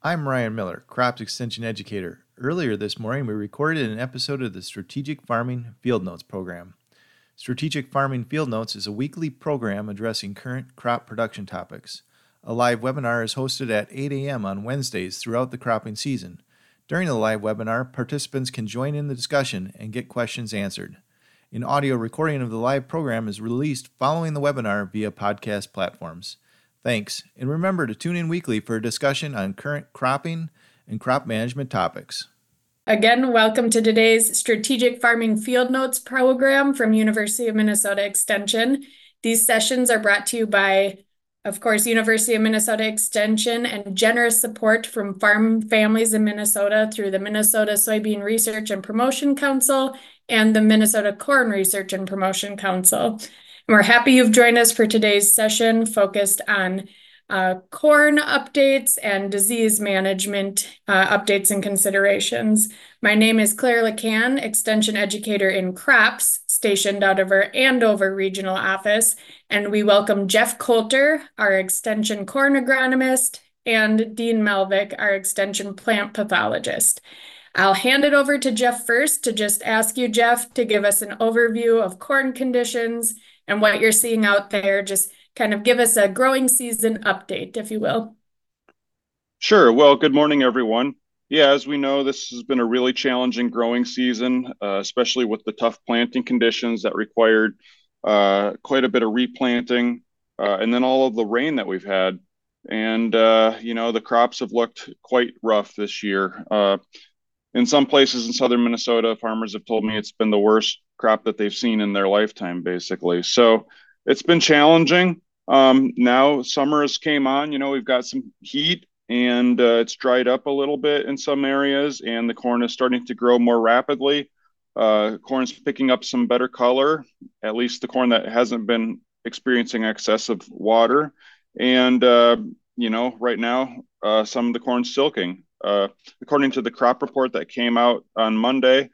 I'm Ryan Miller, Crops Extension Educator. Earlier this morning, we recorded an episode of the Strategic Farming Field Notes program. Strategic Farming Field Notes is a weekly program addressing current crop production topics. A live webinar is hosted at 8 a.m. on Wednesdays throughout the cropping season. During the live webinar, participants can join in the discussion and get questions answered. An audio recording of the live program is released following the webinar via podcast platforms. Thanks, and remember to tune in weekly for a discussion on current cropping and crop management topics. Again, welcome to today's Strategic Farming Field Notes program from University of Minnesota Extension. These sessions are brought to you by, of course, University of Minnesota Extension and generous support from farm families in Minnesota through the Minnesota Soybean Research and Promotion Council and the Minnesota Corn Research and Promotion Council. And we're happy you've joined us for today's session focused on corn updates and disease management updates and considerations. My name is Claire LeCan, Extension Educator in Crops, stationed out of our Andover Regional Office, and we welcome Jeff Coulter, our Extension Corn Agronomist, and Dean Melvick, our Extension Plant Pathologist. I'll hand it over to Jeff first to just ask you, Jeff, to give us an overview of corn conditions and what you're seeing out there. Just kind of give us a growing season update, if you will. Sure. Well, good morning, everyone. Yeah, as we know, this has been a really challenging growing season, especially with the tough planting conditions that required quite a bit of replanting, and then all of the rain that we've had. And, the crops have looked quite rough this year. In some places in southern Minnesota, farmers have told me it's been the worst crop that they've seen in their lifetime, basically. So it's been challenging. Now summer has came on, we've got some heat and it's dried up a little bit in some areas and the corn is starting to grow more rapidly. Corn's picking up some better color, at least the corn that hasn't been experiencing excessive water. And, right now, some of the corn's silking. According to the crop report that came out on Monday,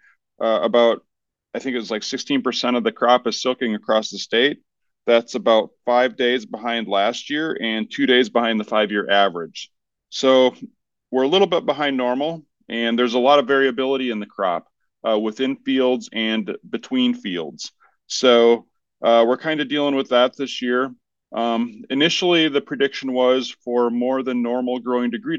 I think it was like 16% of the crop is silking across the state. That's about 5 days behind last year and 2 days behind the 5-year average. So we're a little bit behind normal, and there's a lot of variability in the crop within fields and between fields. So we're kind of dealing with that this year. Initially, the prediction was for more than normal growing degree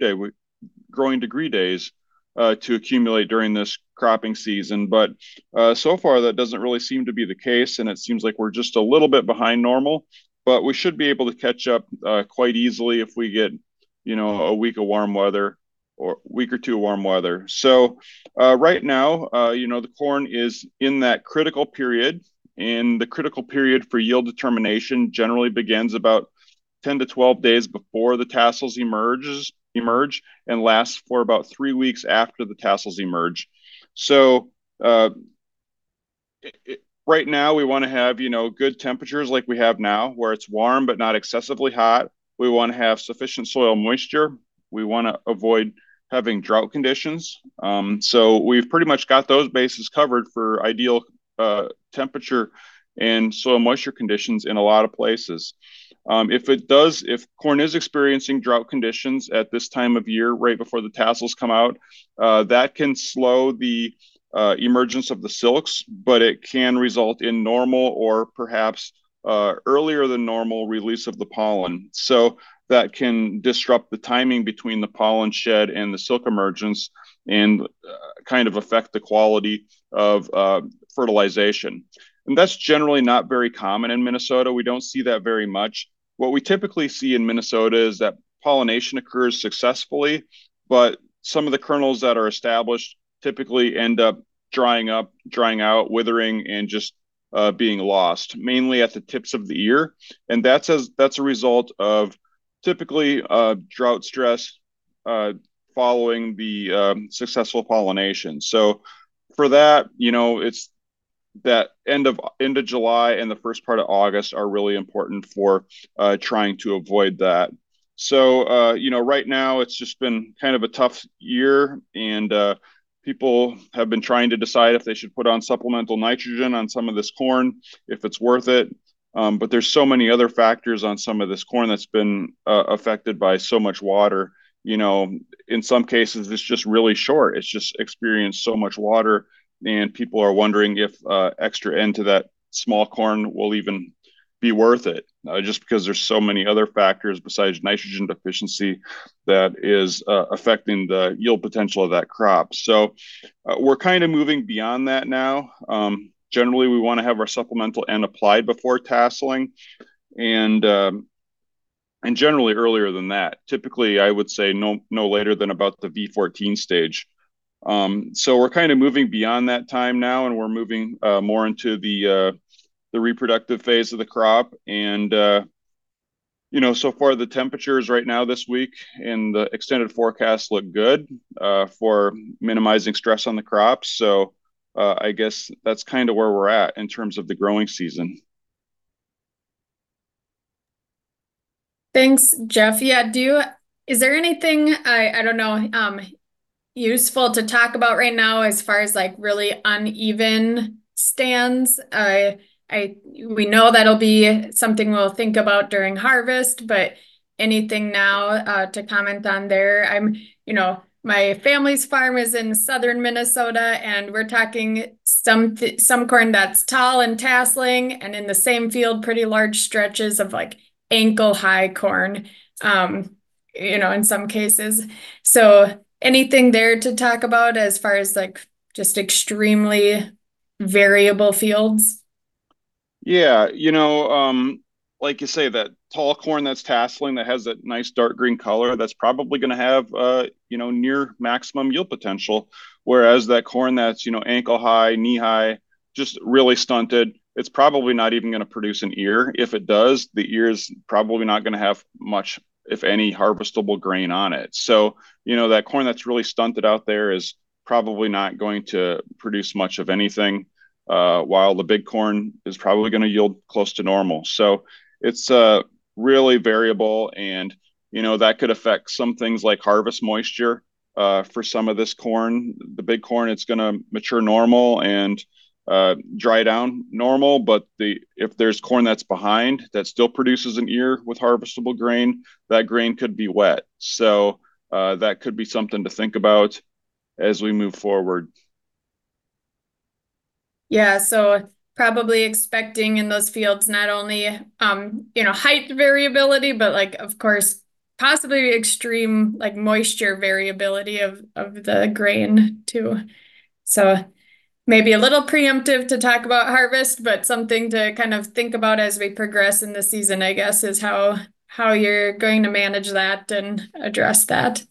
days to accumulate during this cropping season. But so far, that doesn't really seem to be the case. And it seems like we're just a little bit behind normal, but we should be able to catch up quite easily if we get, a week of warm weather or week or two of warm weather. So right now, the corn is in that critical period. And the critical period for yield determination generally begins about 10 to 12 days before the tassels emerge and lasts for about 3 weeks after the tassels emerge. So right now we want to have, good temperatures like we have now, where it's warm but not excessively hot. We want to have sufficient soil moisture. We want to avoid having drought conditions. So we've pretty much got those bases covered for ideal temperature and soil moisture conditions in a lot of places. If corn is experiencing drought conditions at this time of year, right before the tassels come out, that can slow the emergence of the silks, but it can result in normal or perhaps earlier than normal release of the pollen. So that can disrupt the timing between the pollen shed and the silk emergence and kind of affect the quality of fertilization. And that's generally not very common in Minnesota. We don't see that very much. What we typically see in Minnesota is that pollination occurs successfully, but some of the kernels that are established typically end up drying out, withering, and just being lost, mainly at the tips of the ear. And that's a result of typically drought stress following the successful pollination. So for that, it's that end of July and the first part of August are really important for trying to avoid that. So, right now it's just been kind of a tough year, and people have been trying to decide if they should put on supplemental nitrogen on some of this corn, if it's worth it. But there's so many other factors on some of this corn that's been affected by so much water in some cases, it's just really short. It's just experienced so much water, and people are wondering if extra N to that small corn will even be worth it, just because there's so many other factors besides nitrogen deficiency that is affecting the yield potential of that crop. So we're kind of moving beyond that now. Generally, we want to have our supplemental N applied before tasseling, and generally earlier than that. Typically, I would say no later than about the V14 stage. So we're kind of moving beyond that time now, and we're moving more into the reproductive phase of the crop. And so far the temperatures right now this week and the extended forecast look good for minimizing stress on the crops. So I guess that's kind of where we're at in terms of the growing season. Thanks, Jeff. Yeah, is there anything I don't know useful to talk about right now as far as like really uneven stands? We know that'll be something we'll think about during harvest, but anything now to comment on there? My family's farm is in southern Minnesota, and we're talking some corn that's tall and tasseling, and in the same field, pretty large stretches of like ankle high corn, in some cases. So anything there to talk about as far as like just extremely variable fields? Yeah, like you say, that tall corn that's tasseling that has that nice dark green color, that's probably going to have near maximum yield potential. Whereas that corn that's ankle high, knee high, just really stunted, it's probably not even going to produce an ear. If it does, the ear is probably not going to have much, if any, harvestable grain on it. So that corn that's really stunted out there is probably not going to produce much of anything. While the big corn is probably going to yield close to normal. So it's really variable, and that could affect some things like harvest moisture. For some of this corn, the big corn, it's going to mature normal and dry down normal, but if there's corn that's behind that still produces an ear with harvestable grain, that grain could be wet. So that could be something to think about as we move forward. Yeah, so probably expecting in those fields not only height variability, but like of course possibly extreme like moisture variability of the grain too. So maybe a little preemptive to talk about harvest, but something to kind of think about as we progress in the season, I guess, is how you're going to manage that and address that.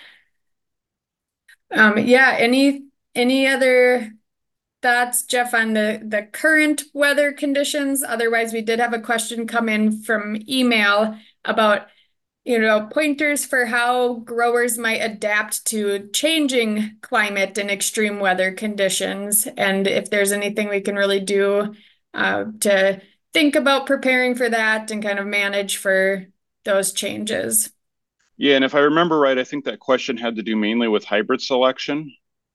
Yeah, any other thoughts, Jeff, on the current weather conditions? Otherwise, we did have a question come in from email about pointers for how growers might adapt to changing climate and extreme weather conditions, and if there's anything we can really do to think about preparing for that and kind of manage for those changes. Yeah, and if I remember right, I think that question had to do mainly with hybrid selection.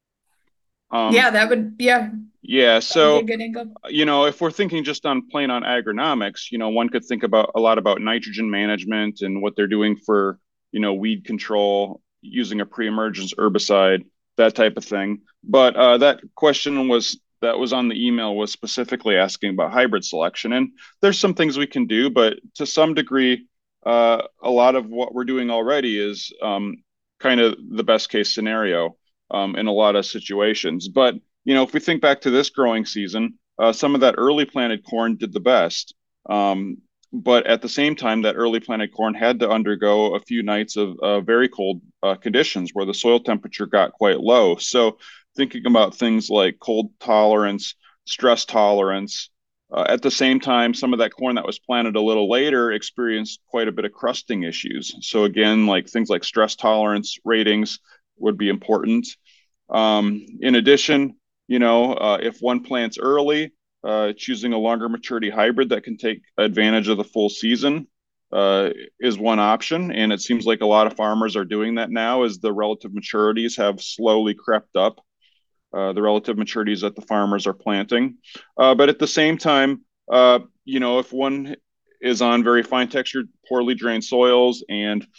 Yeah, so a good angle. If we're thinking just on agronomics, one could think about a lot about nitrogen management and what they're doing for weed control using a pre-emergence herbicide, that type of thing. But that question that was on the email was specifically asking about hybrid selection, and there's some things we can do, but to some degree a lot of what we're doing already is kind of the best case scenario in a lot of situations. But if we think back to this growing season, some of that early planted corn did the best. But at the same time, that early planted corn had to undergo a few nights of very cold conditions where the soil temperature got quite low. So thinking about things like cold tolerance, stress tolerance, at the same time, some of that corn that was planted a little later experienced quite a bit of crusting issues. So again, like things like stress tolerance ratings would be important. In addition, if one plants early, choosing a longer maturity hybrid that can take advantage of the full season is one option. And it seems like a lot of farmers are doing that now as the relative maturities have slowly crept up, the relative maturities that the farmers are planting. But at the same time, if one is on very fine textured, poorly drained soils and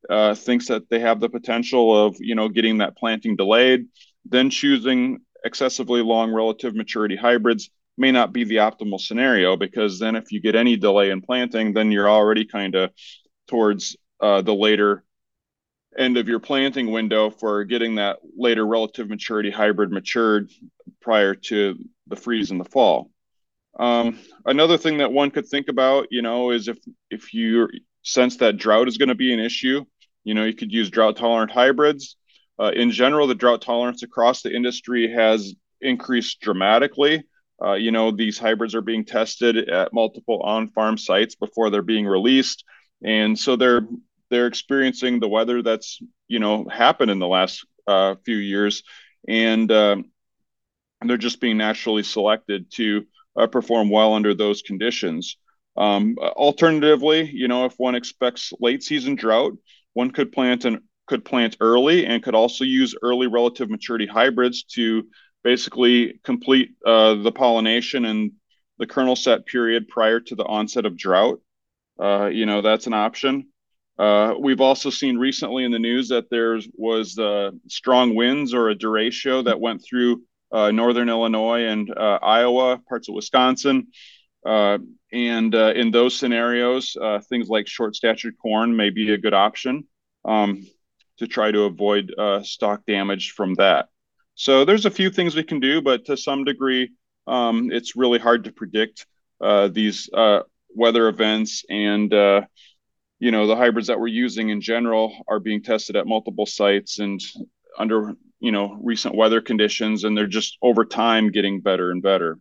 thinks that they have the potential of, getting that planting delayed, then choosing excessively long relative maturity hybrids may not be the optimal scenario, because then if you get any delay in planting, then you're already kind of towards the later end of your planting window for getting that later relative maturity hybrid matured prior to the freeze in the fall. Another thing that one could think about, is if you sense that drought is going to be an issue, you could use drought tolerant hybrids. In general, the drought tolerance across the industry has increased dramatically. These hybrids are being tested at multiple on-farm sites before they're being released, and so they're experiencing the weather that's happened in the last few years, and they're just being naturally selected to perform well under those conditions. Alternatively, if one expects late season drought, one could plant early, and could also use early relative maturity hybrids to basically complete the pollination and the kernel set period prior to the onset of drought. That's an option. We've also seen recently in the news that there was strong winds or a derecho that went through northern Illinois and Iowa, parts of Wisconsin. And in those scenarios, things like short-statured corn may be a good option to try to avoid stalk damage from that. So there's a few things we can do, but to some degree, it's really hard to predict these weather events, and the hybrids that we're using in general are being tested at multiple sites and under recent weather conditions, and they're just over time getting better and better.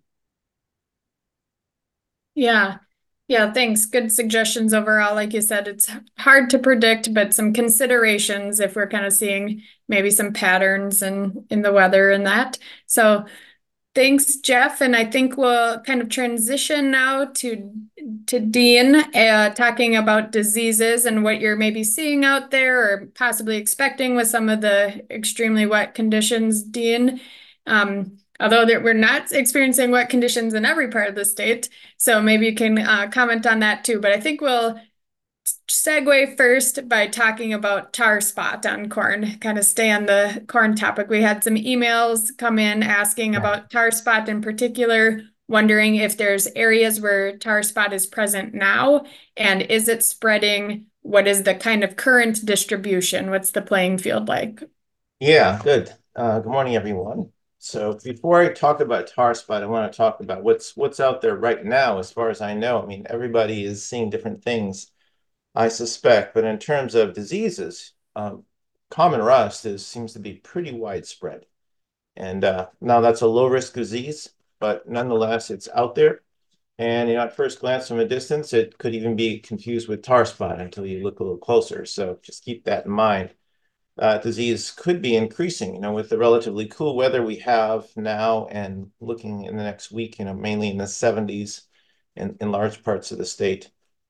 Yeah. Yeah, thanks. Good suggestions overall. Like you said, it's hard to predict, but some considerations if we're kind of seeing maybe some patterns in the weather and that. So thanks, Jeff. And I think we'll kind of transition now to Dean, talking about diseases and what you're maybe seeing out there or possibly expecting with some of the extremely wet conditions, Dean. Although we're not experiencing wet conditions in every part of the state. So maybe you can comment on that too. But I think we'll segue first by talking about tar spot on corn, kind of stay on the corn topic. We had some emails come in asking about tar spot in particular, wondering if there's areas where tar spot is present now, and is it spreading? What is the kind of current distribution? What's the playing field like? Yeah, good. Good morning, everyone. So before I talk about tar spot, I want to talk about what's out there right now. As far as I know, I mean, everybody is seeing different things, I suspect. But in terms of diseases, common rust seems to be pretty widespread. And now that's a low-risk disease, but nonetheless, it's out there. And at first glance from a distance, it could even be confused with tar spot until you look a little closer. So just keep that in mind. Disease could be increasing, with the relatively cool weather we have now, and looking in the next week, mainly in the 70s in large parts of the state.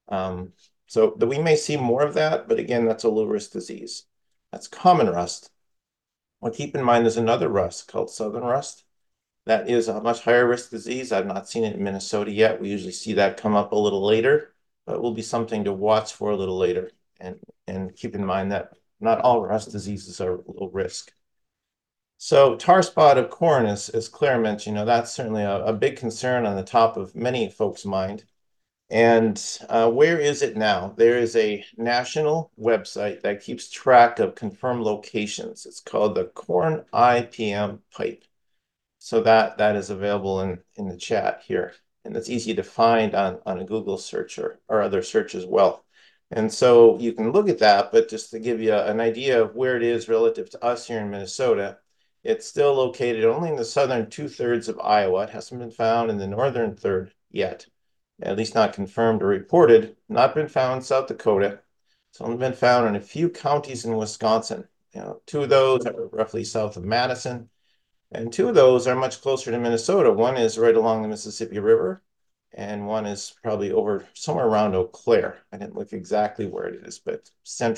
So we may see more of that, but again, that's a low-risk disease. That's common rust. Well, keep in mind there's another rust called southern rust. That is a much higher risk disease. I've not seen it in Minnesota yet. We usually see that come up a little later, but it will be something to watch for a little later. And keep in mind that not all rust diseases are low risk. So tar spot of corn, as Claire mentioned, that's certainly a big concern on the top of many folks' mind. And where is it now? There is a national website that keeps track of confirmed locations. It's called the Corn IPM Pipe. So that is available in the chat here. And it's easy to find on a Google search or other search as well. And so you can look at that, but just to give you an idea of where it is relative to us here in Minnesota, it's still located only in the southern 2/3 of Iowa. It hasn't been found in the northern third yet, at least not confirmed or reported. Not been found in South Dakota. It's only been found in a few counties in Wisconsin. 2 of those are roughly south of Madison, and 2 of those are much closer to Minnesota. One is right along the Mississippi River, and one is probably over somewhere around Eau Claire. I didn't look exactly where it is, but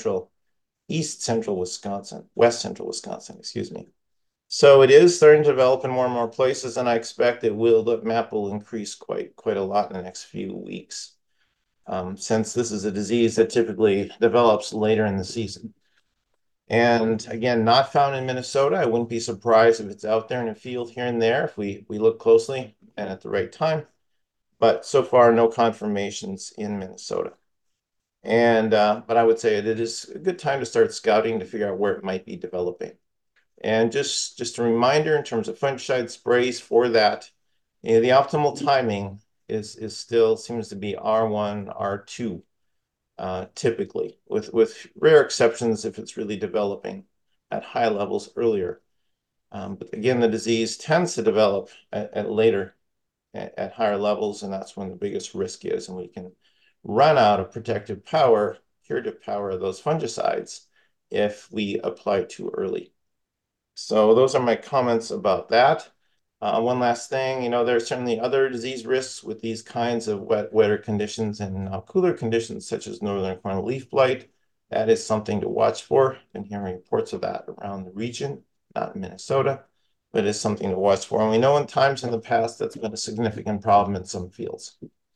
west central Wisconsin, excuse me. So it is starting to develop in more and more places, and I expect the map will increase quite a lot in the next few weeks. since this is a disease that typically develops later in the season. And again, not found in Minnesota. I wouldn't be surprised if it's out there in a field here and there if we look closely and at the right time. But so far, no confirmations in Minnesota. And but I would say it is a good time to start scouting to figure out where it might be developing. And just a reminder in terms of fungicide sprays for that, the optimal timing is still seems to be R1, R2. Typically, with rare exceptions if it's really developing at high levels earlier. But again, the disease tends to develop at later, at higher levels, and that's when the biggest risk is. And we can run out of protective power, curative power of those fungicides if we apply too early. So those are my comments about that. One last thing, there are certainly other disease risks with these kinds of wetter conditions and cooler conditions, such as northern corn leaf blight. That is something to watch for. Been hearing reports of that around the region, not in Minnesota, but it's something to watch for. And we know in times in the past that's been a significant problem in some fields.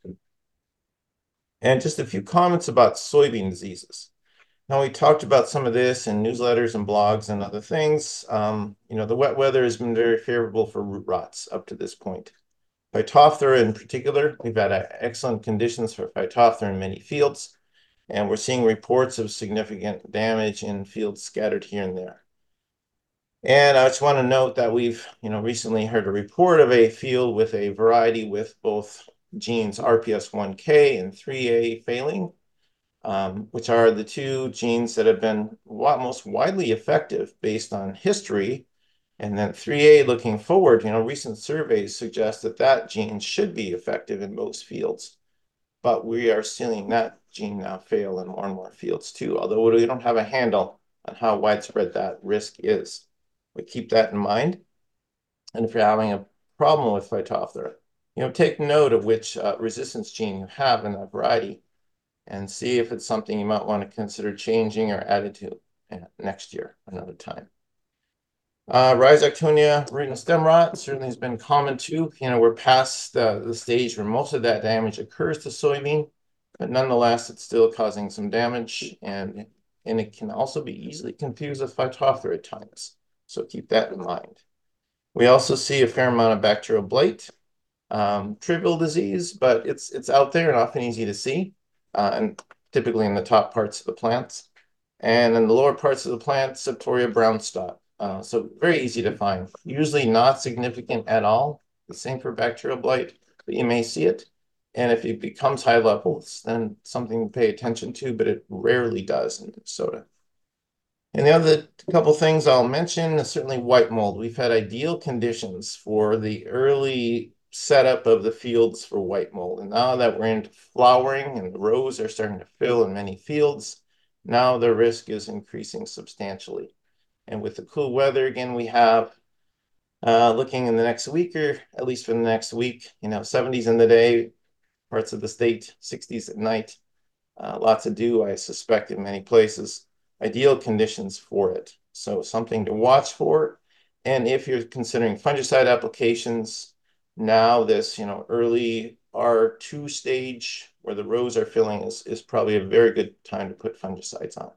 And just a few comments about soybean diseases. Now, we talked about some of this in newsletters and blogs and other things. The wet weather has been very favorable for root rots up to this point. Phytophthora in particular, we've had excellent conditions for Phytophthora in many fields, and we're seeing reports of significant damage in fields scattered here and there. And I just want to note that we've, recently heard a report of a field with a variety with both genes RPS1K and 3A failing, which are the two genes that have been most widely effective based on history. And then 3A looking forward, recent surveys suggest that gene should be effective in most fields. But we are seeing that gene now fail in more and more fields too, although we don't have a handle on how widespread that risk is. We keep that in mind. And if you're having a problem with Phytophthora, take note of which resistance gene you have in that variety and see if it's something you might want to consider changing or adding to next year, another time. Rhizoctonia root and stem rot certainly has been common too. We're past the stage where most of that damage occurs to soybean, but nonetheless, it's still causing some damage, and it can also be easily confused with Phytophthora at times. So keep that in mind. We also see a fair amount of bacterial blight, trivial disease, but it's out there and often easy to see, and typically in the top parts of the plants. And in the lower parts of the plant, Septoria brown spot. So very easy to find, usually not significant at all. The same for bacterial blight, but you may see it. And if it becomes high levels, then something to pay attention to, but it rarely does in Minnesota. And the other couple things I'll mention is certainly white mold. We've had ideal conditions for the early setup of the fields for white mold. And now that we're into flowering and the rows are starting to fill in many fields, now the risk is increasing substantially. And with the cool weather, again, we have looking in the next week, or at least for the next week, 70s in the day, parts of the state, 60s at night. Lots of dew, I suspect, in many places. Ideal conditions for it. So something to watch for. And if you're considering fungicide applications, now this, early R2 stage where the rows are filling is probably a very good time to put fungicides on.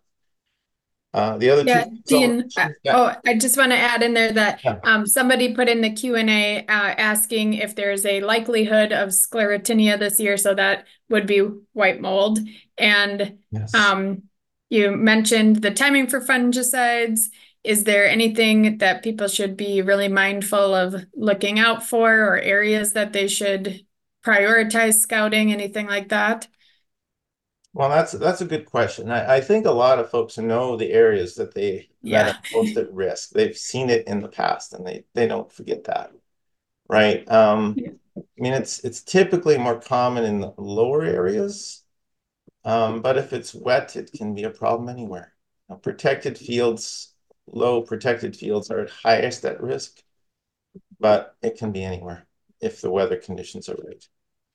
The other two. Dean, I just want to add in there that somebody put in the Q&A asking if there's a likelihood of sclerotinia this year, so that would be white mold. And yes. You mentioned the timing for fungicides. Is there anything that people should be really mindful of looking out for, or areas that they should prioritize scouting, anything like that? Well, that's a good question. I think a lot of folks know the areas that that are most at risk. They've seen it in the past, and they don't forget that, right? I mean, it's typically more common in the lower areas, but if it's wet, it can be a problem anywhere. Protected fields, low protected fields are at highest at risk, but it can be anywhere if the weather conditions are right.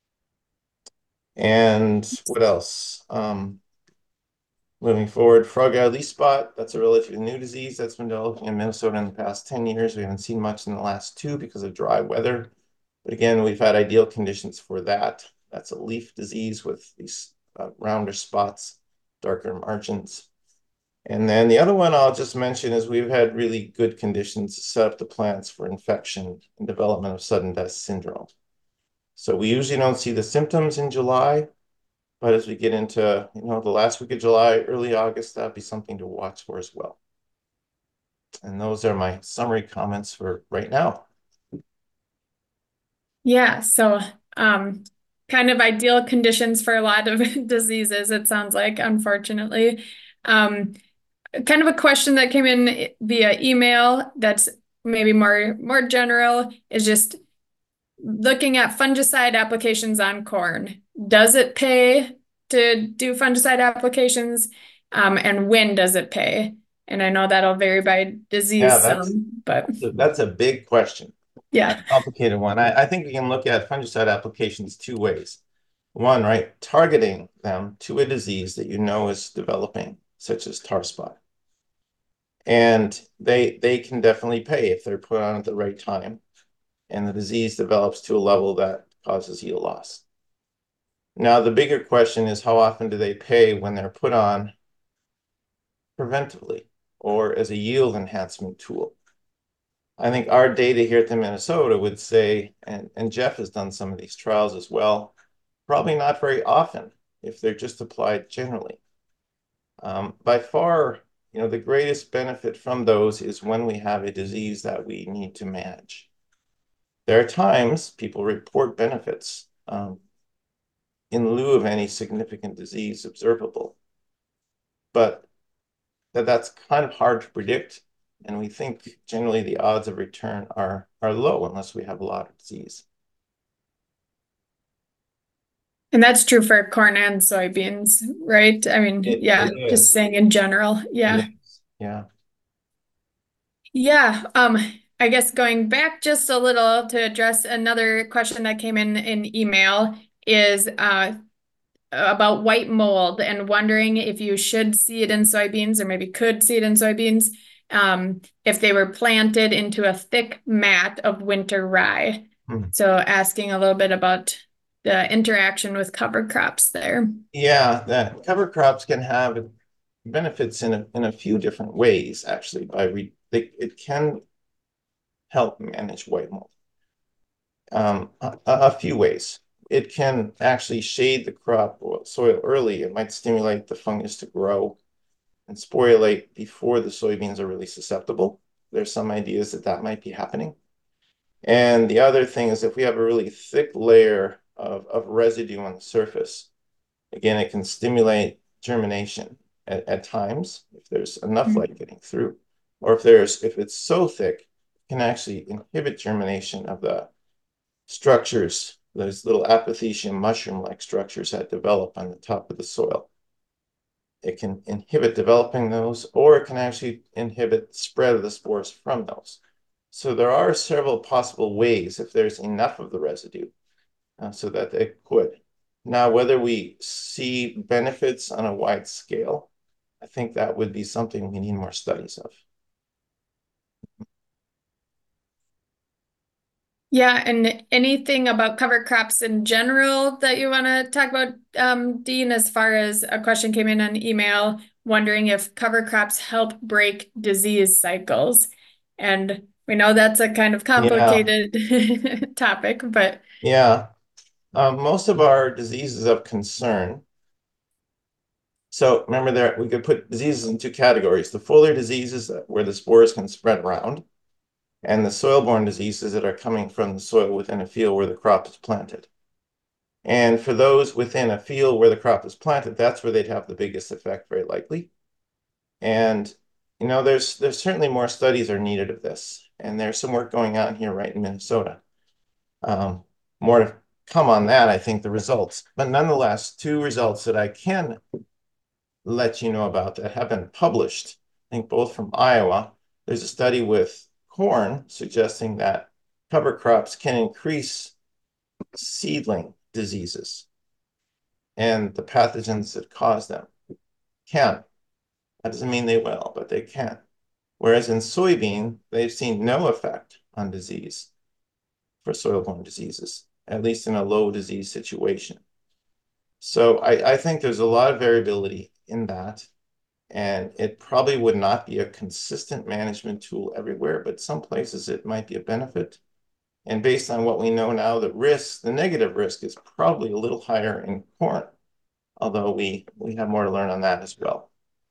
And what else? Moving forward, frog-eye leaf spot, that's a relatively new disease that's been developing in Minnesota in the past 10 years. We haven't seen much in the last 2 because of dry weather. But again, we've had ideal conditions for that. That's a leaf disease with these rounder spots, darker margins. And then the other one I'll just mention is we've had really good conditions to set up the plants for infection and development of sudden death syndrome. So we usually don't see the symptoms in July, but as we get into the last week of July, early August, that'd be something to watch for as well. And those are my summary comments for right now. Yeah, so kind of ideal conditions for a lot of diseases, it sounds like, unfortunately. Kind of a question that came in via email that's maybe more general is just looking at fungicide applications on corn. Does it pay to do fungicide applications? And when does it pay? And I know that'll vary by disease but that's a big question. Yeah, a complicated one. I think we can look at fungicide applications two ways. One, right, targeting them to a disease that you know is developing, such as tar spot. And they can definitely pay if they're put on at the right time and the disease develops to a level that causes yield loss. Now, the bigger question is how often do they pay when they're put on preventively or as a yield enhancement tool? I think our data here at the Minnesota would say, and Jeff has done some of these trials as well, probably not very often if they're just applied generally. By far, the greatest benefit from those is when we have a disease that we need to manage. There are times people report benefits in lieu of any significant disease observable, but that's kind of hard to predict. And we think generally the odds of return are low unless we have a lot of disease. And that's true for corn and soybeans, right? I mean, just saying in general. Yeah. Yeah. Yeah. I guess going back just a little to address another question that came in email is about white mold and wondering if you should see it in soybeans or maybe could see it in soybeans if they were planted into a thick mat of winter rye. So asking a little bit about the interaction with cover crops there. Yeah, that cover crops can have benefits in a few different ways, actually. It can help manage white mold. A few ways. It can actually shade the crop or soil early. It might stimulate the fungus to grow and sporulate before the soybeans are really susceptible. There's some ideas that might be happening. And the other thing is if we have a really thick layer of residue on the surface, again, it can stimulate germination at times if there's enough light getting through, or if it's so thick, it can actually inhibit germination of the structures, those little apothecium mushroom-like structures that develop on the top of the soil. It can inhibit developing those, or it can actually inhibit spread of the spores from those. So there are several possible ways if there's enough of the residue so that it could. Now, whether we see benefits on a wide scale, I think that would be something we need more studies of. Yeah, and anything about cover crops in general that you want to talk about, Dean, as far as a question came in on email, wondering if cover crops help break disease cycles. And we know that's a kind of complicated topic, but. Yeah, most of our diseases of concern. So remember we could put diseases in two categories: the foliar diseases where the spores can spread around, and the soil-borne diseases that are coming from the soil within a field where the crop is planted. And for those within a field where the crop is planted, that's where they'd have the biggest effect, very likely. And there's certainly more studies are needed of this, and there's some work going on here right in Minnesota. More to come on that, I think, the results. But nonetheless, two results that I can let you know about that have been published, I think both from Iowa. There's a study with corn suggesting that cover crops can increase seedling diseases and the pathogens that cause them. Can. That doesn't mean they will, but they can. Whereas in soybean, they've seen no effect on disease for soil-borne diseases, at least in a low disease situation. So I think there's a lot of variability in that, and it probably would not be a consistent management tool everywhere, but some places it might be a benefit. And based on what we know now, the negative risk is probably a little higher in corn, although we have more to learn on that as well.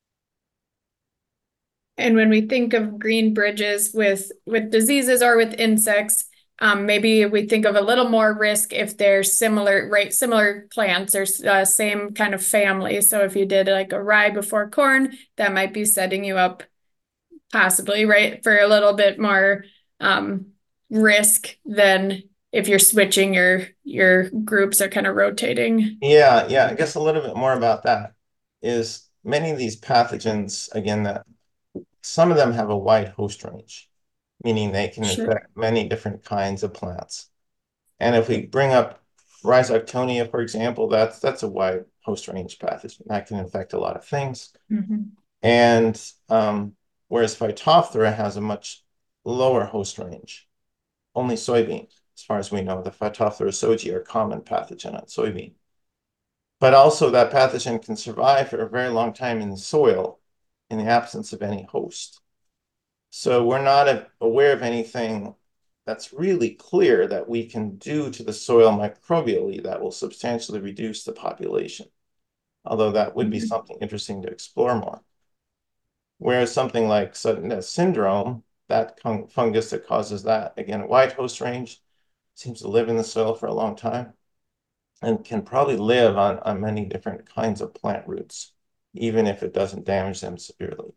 And when we think of green bridges with diseases or with insects, maybe we think of a little more risk if they're similar, right? Similar plants or same kind of family. So if you did like a rye before corn, that might be setting you up possibly, right, for a little bit more risk than if you're switching your groups are kind of rotating. Yeah, I guess a little bit more about that is many of these pathogens, again, that some of them have a wide host range, meaning they can infect many different kinds of plants. And if we bring up Rhizoctonia, for example, that's a wide host range pathogen that can infect a lot of things. And whereas Phytophthora has a much lower host range, only soybean, as far as we know, the Phytophthora soji are common pathogen on soybean. But also that pathogen can survive for a very long time in the soil in the absence of any host. So we're not aware of anything that's really clear that we can do to the soil microbially that will substantially reduce the population, although that would be something interesting to explore more. Whereas something like sudden death syndrome, that fungus that causes that, again, a wide host range, seems to live in the soil for a long time and can probably live on many different kinds of plant roots, even if it doesn't damage them severely.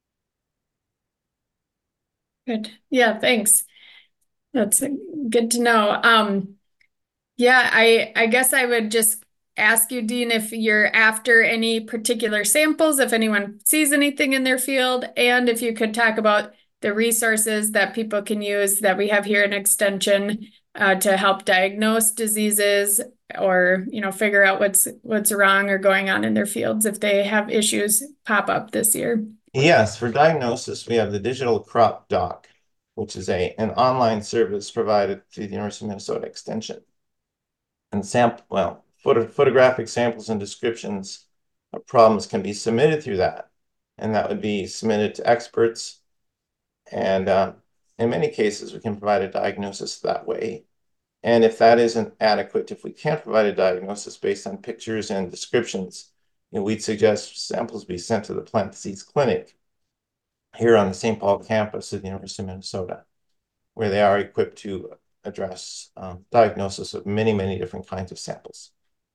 Good. Yeah, thanks. That's good to know. Yeah, I guess I would just ask you, Dean, if you're after any particular samples, if anyone sees anything in their field, and if you could talk about the resources that people can use that we have here in Extension to help diagnose diseases or, figure out what's wrong or going on in their fields if they have issues pop up this year. Yes, for diagnosis, we have the Digital Crop Doc, which is an online service provided through the University of Minnesota Extension. And photographic samples and descriptions of problems can be submitted through that. And that would be submitted to experts. And in many cases, we can provide a diagnosis that way. And if that isn't adequate, if we can't provide a diagnosis based on pictures and descriptions, we'd suggest samples be sent to the plant disease clinic here on the St. Paul campus of the University of Minnesota, where they are equipped to address diagnosis of many, many different kinds of samples.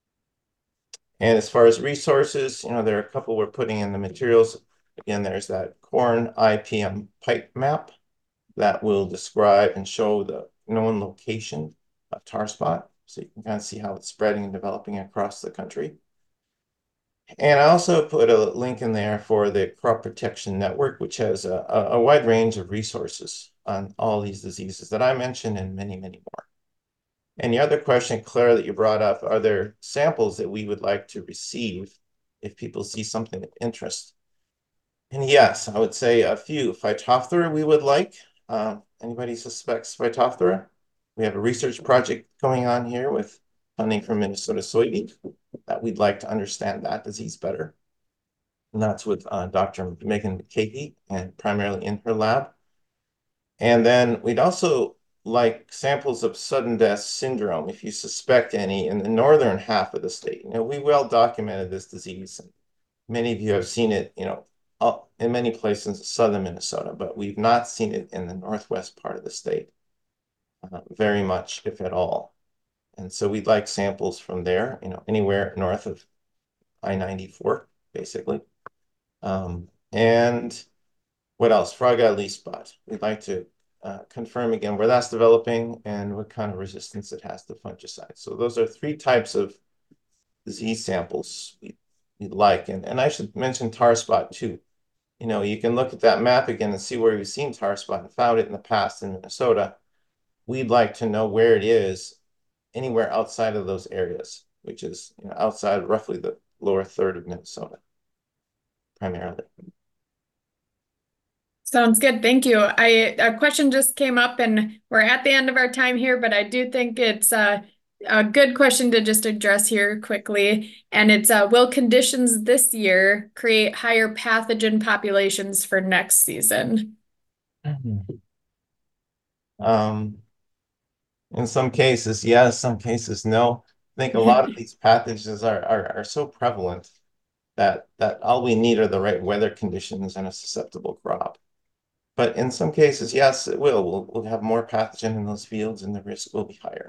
And as far as resources, there are a couple we're putting in the materials. Again, there's that corn IPM pipe map that will describe and show the known location of tar spot. So you can kind of see how it's spreading and developing across the country. And I also put a link in there for the Crop Protection Network, which has a wide range of resources on all these diseases that I mentioned and many, many more. And the other question, Claire, that you brought up, are there samples that we would like to receive if people see something of interest? And yes, I would say a few. Phytophthora we would like. Anybody suspects Phytophthora? We have a research project going on here with funding from Minnesota Soybean that we'd like to understand that disease better. And that's with Dr. Megan McCahey and primarily in her lab. And then we'd also like samples of sudden death syndrome, if you suspect any, in the northern half of the state. We well documented this disease. And many of you have seen it, in many places in southern Minnesota, but we've not seen it in the northwest part of the state very much, if at all. And so we'd like samples from there, anywhere north of I-94, basically. And what else? Frog eye leaf spot. We'd like to confirm again where that's developing and what kind of resistance it has to fungicide. So those are 3 types of disease samples we'd like. And I should mention tar spot too. You can look at that map again and see where we've seen tar spot and found it in the past in Minnesota. We'd like to know where it is anywhere outside of those areas, which is outside roughly the lower third of Minnesota, primarily. Sounds good. Thank you. A question just came up and we're at the end of our time here, but I do think it's a good question to just address here quickly. And it's, will conditions this year create higher pathogen populations for next season? In some cases, yes, some cases, no. I think a lot of these pathogens are so prevalent that all we need are the right weather conditions and a susceptible crop. But in some cases, yes, it will. We'll have more pathogen in those fields and the risk will be higher.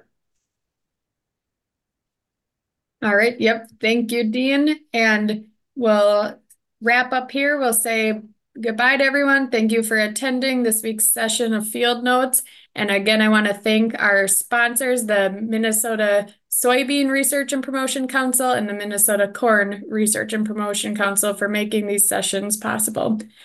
All right. Yep. Thank you, Dean. And we'll wrap up here. We'll say goodbye to everyone. Thank you for attending this week's session of Field Notes. And again, I want to thank our sponsors, the Minnesota Soybean Research and Promotion Council and the Minnesota Corn Research and Promotion Council, for making these sessions possible.